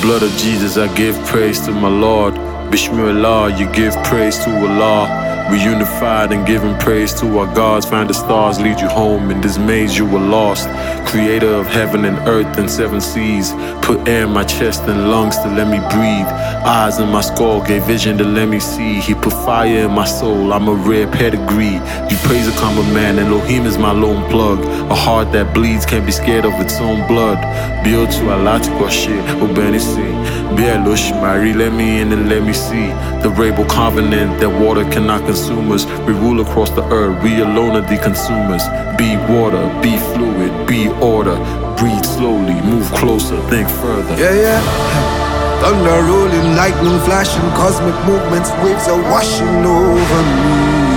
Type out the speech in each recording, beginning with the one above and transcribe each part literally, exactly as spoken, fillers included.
blood of Jesus, I give praise to my Lord. Bismillah, you give praise to Allah. We unified and giving praise to our gods. Find the stars, lead you home. In this maze you were lost. Creator of heaven and earth and seven seas. Put air in my chest and lungs to let me breathe. Eyes in my skull gave vision to let me see. He put fire in my soul, I'm a rare pedigree. You praise a common man, Elohim is my lone plug. A heart that bleeds can't be scared of its own blood. Build to Allah to shit, Obenisi. Bielush, Mary, let me in and let me see. The rainbow covenant that water cannot consume us. We rule across the earth, we alone are the consumers. Be water, be fluid, be order. Breathe slowly, move closer, think further. Yeah, yeah. Thunder rolling, lightning flashing, cosmic movements, waves are washing over me.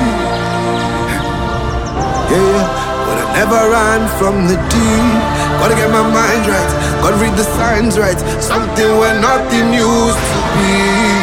Yeah, yeah. But I never ran from the deep. Gotta get my mind right, gotta read the signs right. Something where nothing used to be.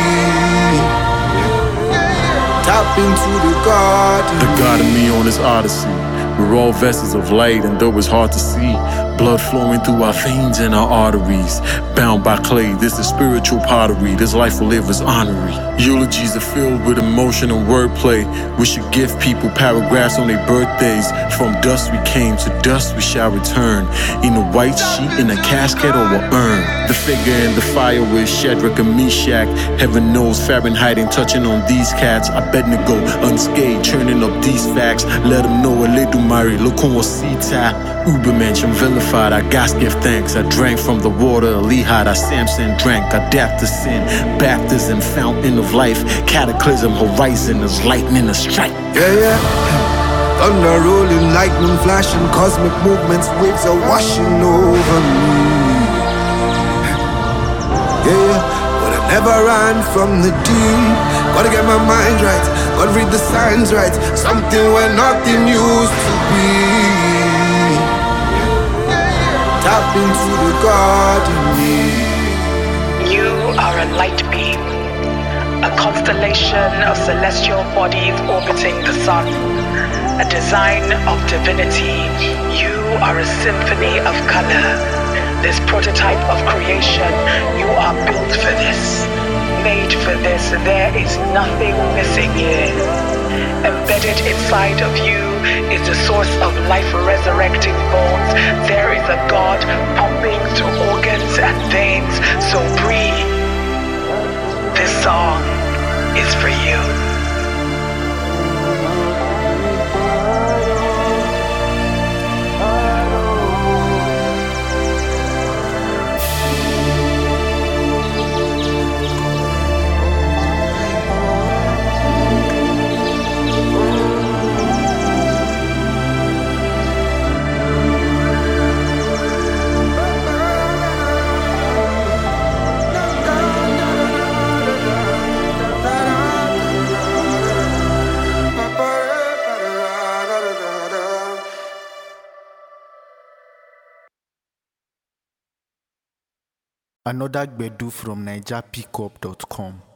Tap into the God in The God in me. me on this odyssey. We're all vessels of light, and though it's hard to see, blood flowing through our veins and our arteries. Bound by clay, this is spiritual pottery. This life will live as honorary. Eulogies are filled with emotion and wordplay. We should give people paragraphs on their birthdays. From dust we came, to dust we shall return. In a white sheet, in a casket, or an urn. The figure in the fire with Shadrach and Meshach. Heaven knows Fahrenheit ain't touching on these cats. I bet to go unscathed, churning up these facts. Let them know a little Mari, look on what C-Tap. Ubermensch, I'm vilified, I got give thanks. I drank from the water, Lehigh, I Samson drank. Adapt to sin, baptism, fountain of life. Cataclysm, horizon is lightning, a strike. Yeah, yeah. Thunder rolling, lightning flashing, cosmic movements, waves are washing over me. Yeah, yeah. But I never ran from the deep. Gotta get my mind right, gotta read the signs right. Something where nothing used to be. Tap into the God in me. You are a light beam, a constellation of celestial bodies orbiting the sun, a design of divinity. You are a symphony of color. This prototype of creation, you are built for this, made for this. There is nothing missing here. Embedded inside of you is the source of life resurrecting bones. There is a God pumping through organs and veins. So breathe. This song is for you. Another Gbedu from Niger Pickup dot com.